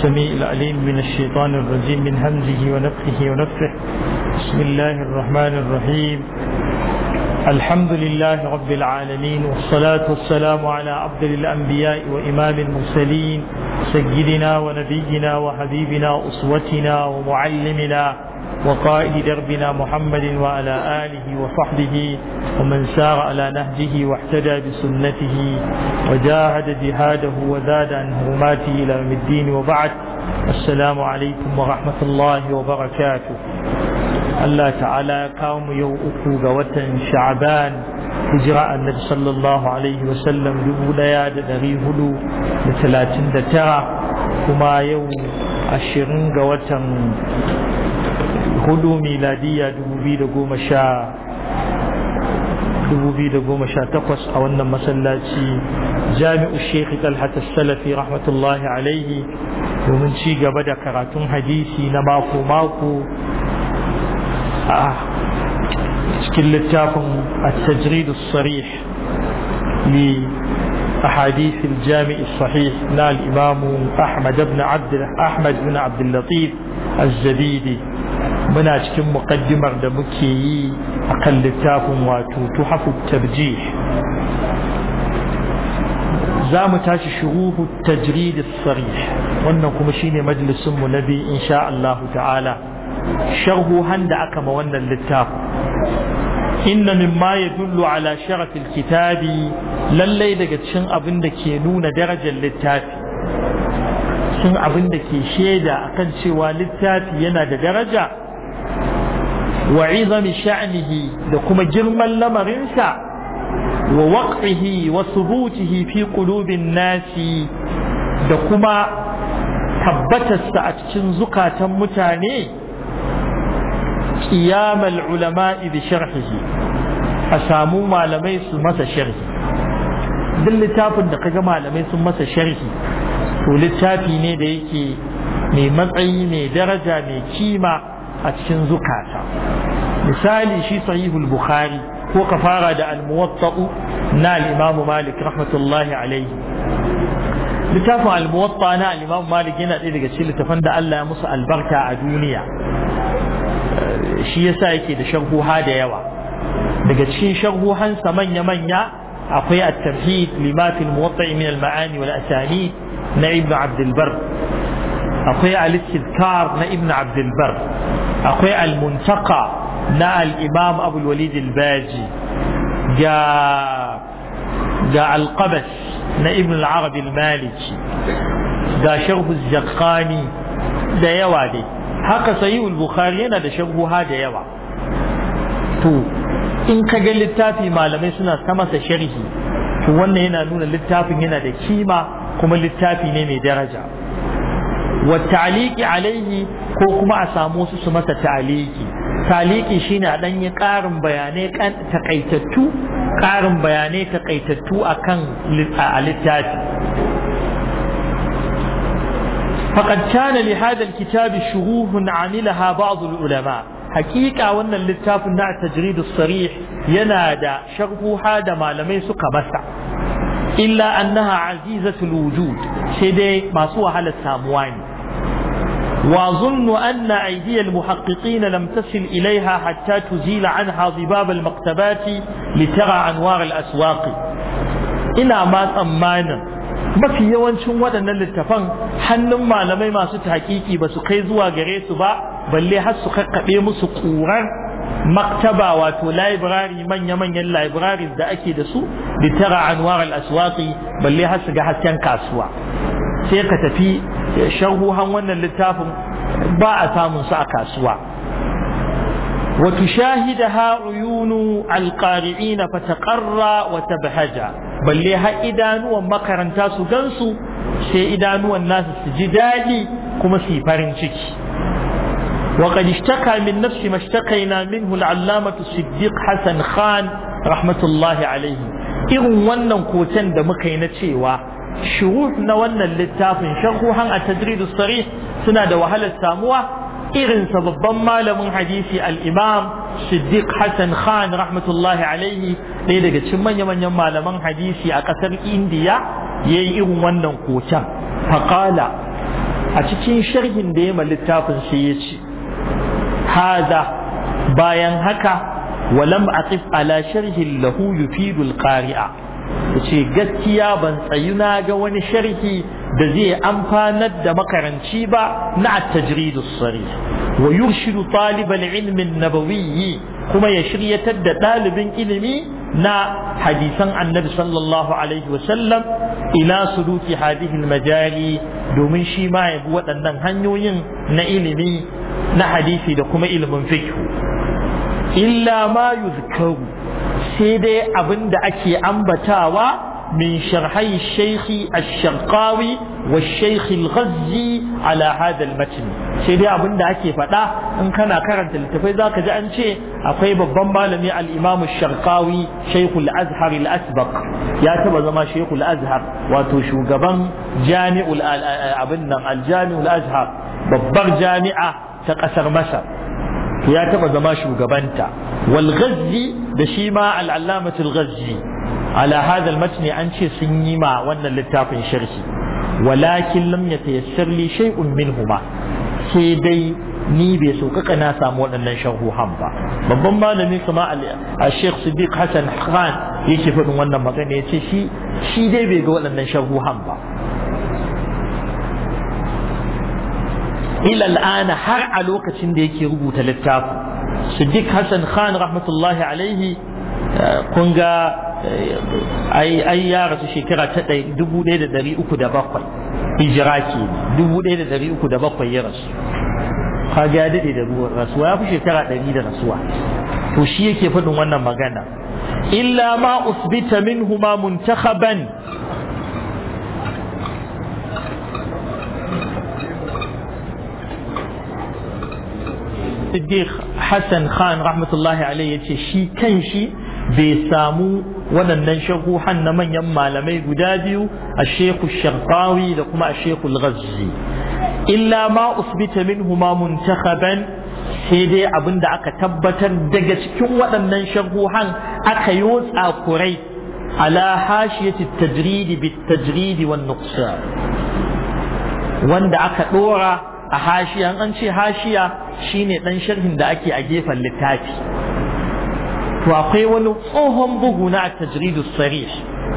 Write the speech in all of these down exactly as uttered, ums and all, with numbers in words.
السميع العليم من الشيطان الرجيم من همزه ونفخه ونفخه. بسم الله الرحمن الرحيم. الحمد لله رب العالمين، والصلاة والسلام على أفضل الأنبياء وإمام المرسلين سيدنا ونبينا وحبيبنا وأسوتنا ومعلمنا وقائد دربنا محمد وعلى آله وصحبه ومن سار على نهجه واحتدى بسنته وجاهد جهاده وزاد عن حرماته إلى يوم الدين، وبعد. السلام عليكم ورحمة الله وبركاته. الله تعالى قام يوم أكو وتن شعبان هجرة النبي صلى الله عليه وسلم لولا دري هلو لثلاثين دترة كما يوم عشرين وتن هلو ميلادية دبوبي دقوم شا دبوبي دقوم شا تقص أو أن مسلاتي جامع الشيخ طلحة السلفي رحمة الله عليه، ومن شيء بدأ كراتون حديثي نماكو ماكو كل التافن التجريد الصريح لأحاديث الجامع الصحيح لا الإمام أحمد بن عبد أحمد بن عبد اللطيف الزبيدي. من أجل مقدمة دمكي أقل التافن وتحف الترجيح زام تاشي شروح التجريد الصريح، وأنكم شيني مجلس النبي إن شاء الله تعالى شرح هند أكما وانا اللتاف. إن مما يدل على شرف الكتاب للي دقت شن أبن كينون درجة اللتاف، شن أبن كي شيدا أكن شوى اللتاف ينا درجة، وعظم شأنه دقم جرما لمرنسا، ووقعه وثبوته في قلوب الناس دقم tabbatarsa a cikin zukatan mutane. Qiyamal ulama'i bi sharhihi, a samu malamai su masa sharhi. Duk littafin da kaga malamai sun masa sharhi to littafi ne da yake mai matsayi, mai daraja, mai kima a cikin zukata. Misali shi sahihul bukhari ko ka fara da al-muwatta'u na al-imam malik rahmatullahi alaihi. littafin al-muwatta na al-imam malik yana ɗaya daga cikin littafan da Allah ya musu albarka a duniya, shi yasa yake da sharhuha da yawa. daga cikin sharhuhansa manya-manya akwai at-tamhid lima fi al-muwatta min al-ma'ani wal asani na ibn abd al-bar, akwai al-istidkar na ibn abd al-bar, akwai al-muntaqa na al-imam abu al-walid al-baji, ga ga al-qabas na ibn al-arabi al-maliki, ga sharh az-zaqqani da yawa dai. haka sahih al-bukhari yana da sharhuha da yawa. to in ka ga littafi malamai suna ta masa sharhi, to wannan yana nuna littafin yana da kima kuma littafi ne mai daraja. wa ta'liqi alaihi, ko kuma a samu su su masa ta'liqi. ta'liqi shine a dan yi karin bayanai kan takaitattu ƙarin bayanai takaitattu akan littafi. فقد كان لهذا الكتاب شروح عملها بعض العلماء. حقيقة وأن اللتاف نع تجريد الصريح ينادى شرحها دما لم يسق مسع، إلا أنها عزيزة الوجود شيء ما سوى على الساموان. وأظن أن أيدي المحققين لم تصل إليها حتى تزيل عنها ضباب المكتبات لترى أنوار الأسواق. إلى ما تأمانا mafi yawancin waɗannan littafan hannun malamai masu tahqiqi ba su kai zuwa gare su ba, balle har su kakkaɓe musu ƙurar maktaba, wato library, manya-manyan libraries da ake da su da tara anwar al-aswaqi, balle har su ga hasken kasuwa. sai ka tafi sharhuhan wannan littafin ba a samun su a kasuwa. wa tushahidaha uyunu al-qari'ina fataqarra wa tabhaja, balle har idanuwan makaranta su gansu, sai idanuwan nasu su ji daɗi kuma su yi farin ciki. وقد اشتكى من نفس ما اشتكينا منه العلامة الصديق حسن خان رحمة الله عليه. إذن wannan kotan da muka yi na cewa shuruh na wannan littafin sharhuhan at-tajrid as-sarih suna da wahalar samuwa, irin babban malamin hadisi al-imam Siddiq Hassan Khan rahmatullahi alaihi, ɗaya daga cikin manya-manyan malaman hadisi a ƙasar Indiya, yayi irin wannan kotan. faqala a cikin sharhin da ya ma littafin sai ya ce hada bayan haka walam aqif ala sharhin lahu yufidul qari'a yace gaskiya ban tsayu na ga wani sharhi da zai amfanar da makaranci ba na at-tajrid as-sarih wa yurshidu talib al-ilm an-nabawi kuma ya shiryatar da dalibin ilimi na hadisan annabi sallallahu alaihi wa sallam ila suluki hadhihi al-majali domin shi ma ya bi waɗannan hanyoyin na ilimi na hadisi da kuma ilimin fiqh illa ma yuzkaru sai dai abinda ake ambatawa من شرحي الشيخ الشرقاوي والشيخ الغزي على هذا المتن سيدي أبن دعكي فتا إن كان كرنت التفاي ذاك جاء شيء أقيب الضمالمي الإمام الشرقاوي شيخ الأزهر الأسبق يا تبا زما شيخ الأزهر وتوشو قبن جامع أبن الجامع الأزهر ببر جامعة تقسر مصر يا تبا زما شو قبنتا والغزي دشيما العلامة الغزي على هذا المتن أنشي سنيما وأن اللتاف شرحي ولكن لم يتيسر لي شيء منهما سيدي ni bai sauƙaƙa na samu waɗannan sharhuhan ba babban malami kuma a Sheikh Siddiq Hassan Khan yake faɗin wannan magana yace shi shi dai bai ga waɗannan sharhuhan ba ila al'ana har a lokacin da yake rubuta littafin Siddiq Hassan Khan rahmatullahi alaihi kun ga ai ai ya rasu shekara ta dubu ɗaya da ɗari uku da bakwai hijira ke dubu ɗaya da ɗari uku da bakwai ya rasu kaga ya daɗe da rasuwa ya fi shekara ɗari da rasuwa to shi yake faɗin wannan magana illa ma usbita minhuma muntakhaban Siddiq Hassan Khan rahmatullahi alaihi yace shi kan shi bai samu waɗannan shaguhan na manyan malamai guda biyu a Sheikhu Sharqawi da kuma a Sheikhu Al-Ghazzi illa ma usbita minhuma muntakhaban sai dai abinda aka tabbatar daga cikin waɗannan shaguhan aka yi tsakurai ala hashiyati at-tajrid bit-tajrid wan-nuqsan wanda aka dora a hashiya an ce hashiya shine dan sharhin da ake a gefen littafi to akwai wani tsohon bugu na at-tajrid as-sarih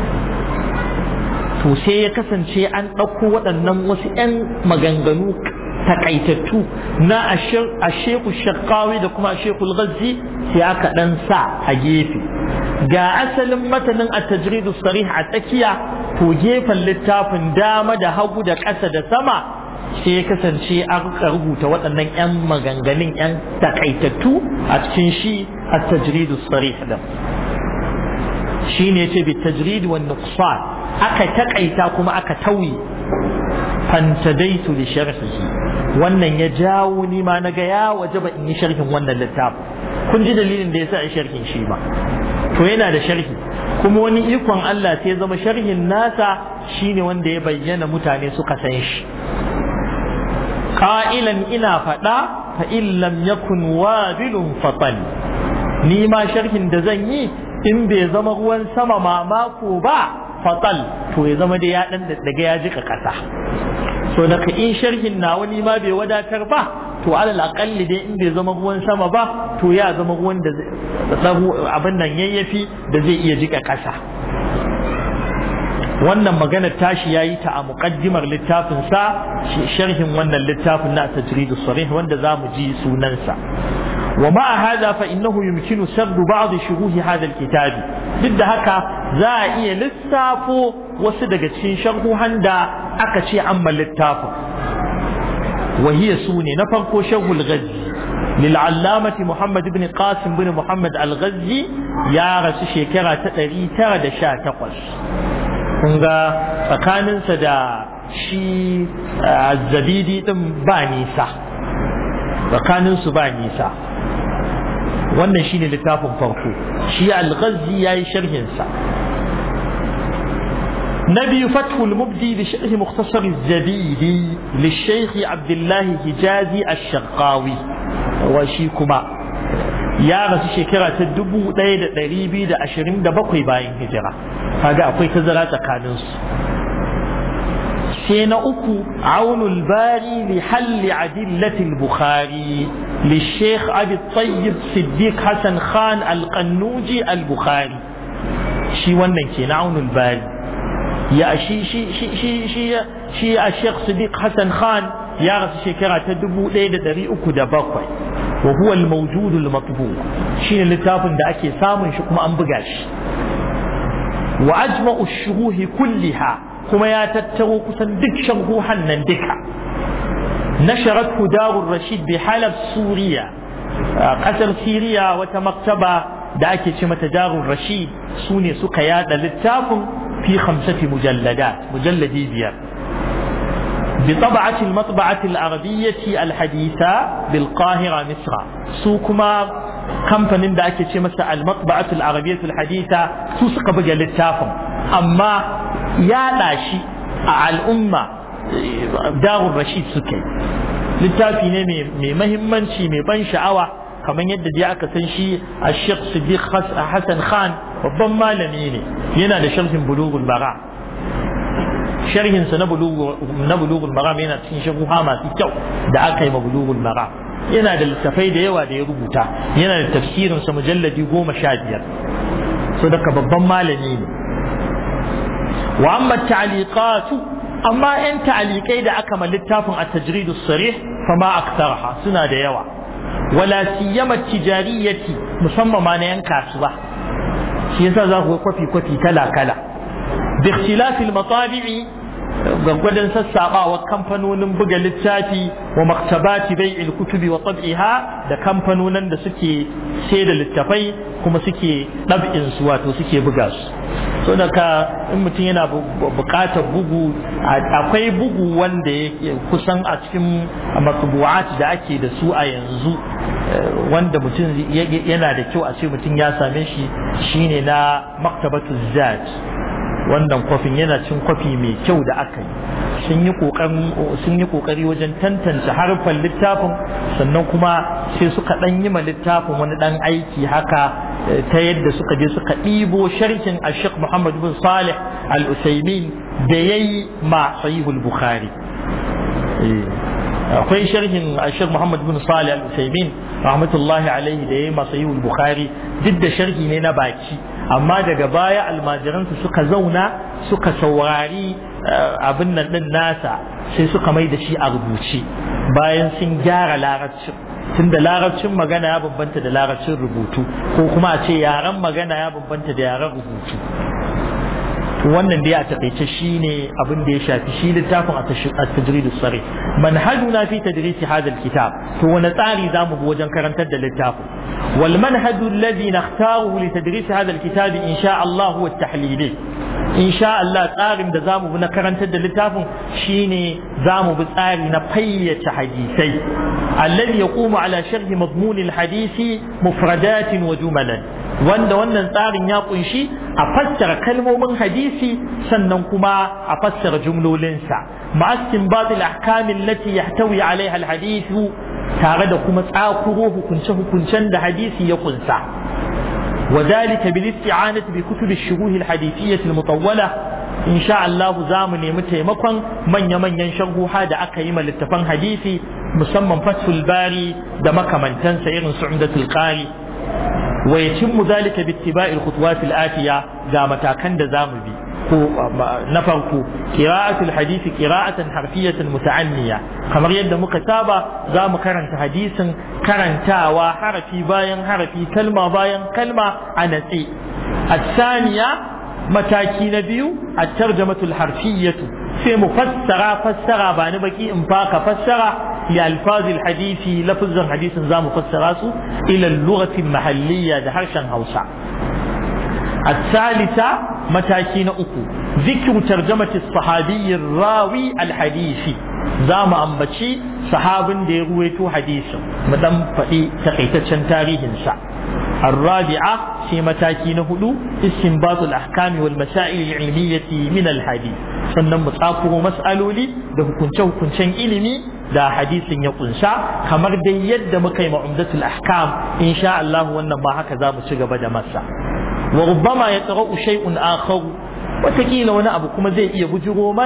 to sai ya kasance an ɗauko waɗannan wasu 'yan maganganu takaitattu na Sheikhu Sharqawi da kuma Sheikhu Al-Ghazzi sai aka ɗan sa a gefe ga asalin matanin at-tajrid as-sarih a tsakiya to gefen littafin dama da hagu da ƙasa da sama sai ya kasance an rubuta waɗannan 'yan maganganun 'yan takaitattu a cikin shi at-tajrid as-sarih din shine yace bi tajrid wan nuqsan aka takaita kuma aka tauyi fantadaitu li sharhihi wannan ya jawo ni ma naga ya wajaba in yi sharhin wannan littafin kun ji dalilin da yasa in sharhin shi ba to yana da sharhi kuma wani ikon Allah sai zama sharhin nasa shine wanda ya bayyana mutane suka san shi qailan ina fada fa in lam yakun wabilun fatal ni ma sharhin da zan yi in bai zama ruwan sama mamako ba fatal to ya zama da ya dan daga ya jika kasa so daga in sharhin na wani ma bai wadatar ba to alal aqalli dai in bai zama ruwan sama ba to ya zama ruwan da abin nan yayyafi da zai iya jika kasa wannan magana tashi yayi ta a muqaddimar littafin sa sharhin wannan littafin na tajrid as-sarih wanda zamu ji sunansa ومع هذا فإنه يمكن سرد بعض شروح هذا الكتاب ضد هكا زائية للسافو وصدقت في شرحها دا أكشي عما للتافو وهي سوني نفرق شرح الغزي للعلامة محمد بن قاسم بن محمد الغزي يا رسي شكرا تتري ترد شا تقص kunga tsakaninsa da shi azzabidi din ba nisa tsakaninsu ba nisa wannan shine littafin farko shi al-Ghazzi yayi sharhin sa nabi fathul mubdi li sharh mukhtasar az-zabidi li shaykh Abdullah Hijazi ash-Sharqawi wa shi kuma ya rasu shekara ta dubu ɗaya da ɗari biyu da ashirin da bakwai bayan hijira kaga akwai tazara tsakanin su سينأكو عون الباري لحل أدلة البخاري للشيخ أبي الطيب صديق حسن خان القنوجي البخاري شي wannan ke aunul bari ya shi shi shi shi shi shi a Sheikh Siddiq Hassan Khan ya rasu shekara ta dubu ɗaya da ɗari uku da bakwai wa huwa al-mawjud al-matbu shine littafin da ake samun shi kuma an buga shi wa ajma'u ash-shuruh kullaha kuma ya tattaro kusan duk sharhuhan nan duka nasharat Darur Rashid bi Halab Suriya kasar Siriya wata maktaba da ake ce mata Darur Rashid sune suka yada littafin fi khamsati mujalladat mujalladi biyar bi tab'ati al-matba'ati al-arabiyyah al-haditha bil Qahira Misra su kuma kamfanin da ake ce masa al-matba'atu al-arabiyyah al-haditha su suka buga littafin amma yaɗa shi a al'umma Darur Rashid suke littafi ne mai mahimmanci mai ban sha'awa kamar yadda dai aka san shi a Sheikh Siddiq Hassan Khan babban malami ne yana da sharhin Bulughul Maram sharhin sa na Bulughul Maram yana cikin sharhuha masu kyau da aka yi ma Bulughul Maram yana da littafai da yawa da ya rubuta yana da tafsirin sa mujalladi goma sha biyar so daga babban malami ne wa amma ta'liqatu amma yan ta'liqai da aka ma littafin at-tajrid as-sarih fama aktharaha suna da yawa wala siyama tijariyati musamman ma na yan kasuwa shi yasa za ku ga kwafi kwafi kala kala bi ikhtilaf al-matabi'i gwaggwadon sassaɓawa kamfanonin buga littafi wa maktabati bai'il kutubi wa tab'iha da kamfanonin da suke sai da littafai kuma suke ɗab'in su wato suke buga su so daga in mutum yana buƙatar bugu akwai bugu wanda yake kusan a cikin matbu'at da ake da su a yanzu wanda mutum yana da kyau a ce mutum ya same shi shine na maktabatu zat wannan kwafin yana cin kwafi mai kyau da aka yi sun yi kokarin sun yi kokari wajen tantance harfan littafin sannan kuma sai suka dan yi ma littafin wani dan aiki haka ta yadda suka je suka ɗibo sharhin Sheikh Muhammad bin Salih Al-Utsaimin da yayi ma Sahihul Bukhari akwai sharhin Sheikh Muhammad bin Salih Al-Utsaimin rahmatullahi alaihi da yayi ma Sahihul Bukhari duk da sharhi ne na baki amma daga baya almajiransu suka zauna suka saurari abin nan din nasa sai suka mai da shi a rubuce bayan sun gyara larabcin tunda larabcin magana ya bambanta da larabcin rubutu ko kuma a ce yaren magana ya bambanta da yaren rubutu wannan dai a takaice shine abin da ya shafi shi littafin at-tajrid as-sarih manhajuna fi tadris hadha al-kitab to wani tsari zamu bi wajen karantar da littafin wal manhaj alladhi nakhtaruhu li tadris hadha al-kitab insha Allah huwa at-tahlili insha Allah tsarin da zamu bi na karantar da littafin shine zamu bi tsari na fayyace hadisai alladhi yaqumu ala sharh madmun al-hadisi mufradatin wa jumalan wanda wannan tsarin ya kunshi a fassara kalmomin hadisi sannan kuma a fassara jumlolinsa ma'askin batil ahkamin lati yahtawi alaiha alhadithu tare da kuma tsakuro hukunce hukuncen da hadisi ya kunsa وذلك بالاستعانة بكتب الشروح الحديثية المطولة إن شاء الله زامن يمتيمكن من يمن ينشره هذا أكيم للتفن حديثي مسمى فتح الباري دمك من تنسى إغن سعودة القاري ويتم ذلك باتباع الخطوات الآتية دامتا كند زامبي نفرق قراءة الحديث قراءة حرفية متعنية كما يد مكتابة زام كرنت حديث كرنتا وحرفي باين حرفي كلمة باين كلمة عنسي الثانية متاكي نبيو الترجمة الحرفية في مفسرة فسرة بانبكي انفاق فسرة لألفاظ الحديث لفظ الحديث زام مفسراته إلى اللغة المحلية دهرشا هوسع الثالثة متاكين أكو ذكر ترجمة الصحابي الراوي الحديثي زام أنبتشي صحاب ديرويتو حديثا مدام فإي تقيتشن تاريخ سع الرابعة في متاكين هدو استنباط الأحكام والمسائل العلمية من الحديث sannan mu tsakuro mas'aloli da hukunce-hukuncen ilimi da hadisin ya kunsa kamar dai yadda muka yi ma'umdatul ahkam insha Allah wannan ba haka za mu ci gaba da masa wa rubbama yatra'u shay'un akhar watakila wani abu kuma zai iya bujiro mana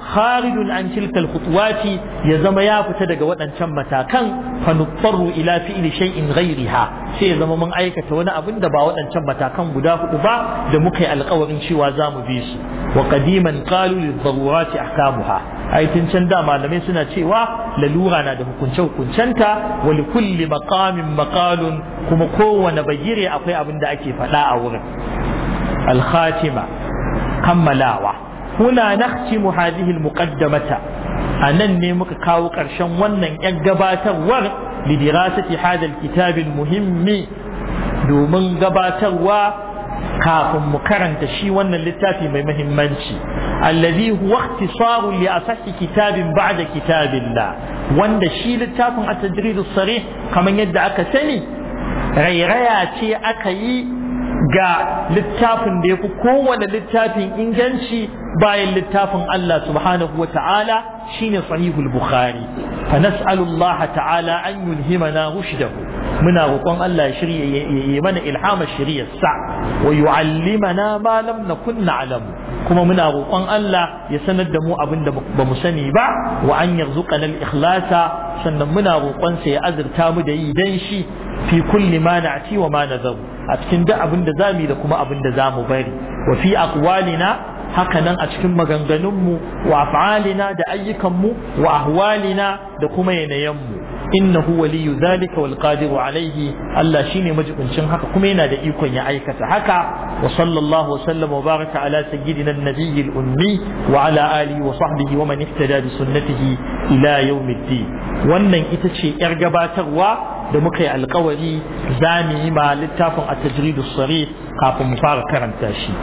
kharijun an tilka al-khutuwati ya zama ya fita daga waɗancan matakan fa nuttaru ila fi'li shay'in ghayriha sai ya zama mun aikata wani abin da ba waɗancan matakan guda hudu ba da muka yi alƙawarin cewa za mu bi su wa qadiman qalu lidh-darurati ahkamuha ai tun can da malamai suna cewa lalura na da hukunce hukuncenta wa li kulli maqamin maqalun kuma kowane bagire akwai abin da ake faɗa a wurin al-khatima kammalawa huna nakhtimu hadhihi al-muqaddamata anan ne muka kawo ƙarshen wannan yan gabatarwar li dirasati hadha al-kitab al-muhimmi domin gabatarwa kafin mu karanta shi wannan littafi mai muhimmanci alladhi huwa ikhtisarun li asahhi kitabin ba'da kitabillah wanda shi littafin at-tajrid as-sarih kaman yadda aka sani rairaya ce aka yi ga littafin da yafi kowane littafin inganci bayan littafin Allah subhanahu wa ta'ala shine sahihul bukhari fa nas'alu Allah ta'ala an yulhimana rushdahu muna roƙon Allah ya shirye ya mana ilhama shiriyar sa wa yu'allimana ma lam nakun na'lamu kuma muna roƙon Allah ya sanar da mu abin da ba mu sani ba wa an yarzuqana al-ikhlasa sannan muna roƙon sa ya azurta mu da yi dan shi fi kulli ma na'ti wa ma nazaru a cikin duk abin da zamu da kuma abin da zamu bari wa fi aqwalina haka nan a cikin maganganunmu wa af'alina da ayyukanmu wa ahwalina da kuma yanayinmu innahu waliyyu dhalika wal qadiru alayhi Allah shine majibincin haka kuma yana da ikon ya aikata haka wa sallallahu wa sallama wa baraka ala sayyidina an-nabiyil ummi wa ala alihi wa sahbihi wa man ihtada bi sunnatihi ila yawmiddin wannan ita ce yar gabatarwa da muka yi alkawari za mu yi ma littafin at-tajrid as-sarih kafin mu fara karanta shi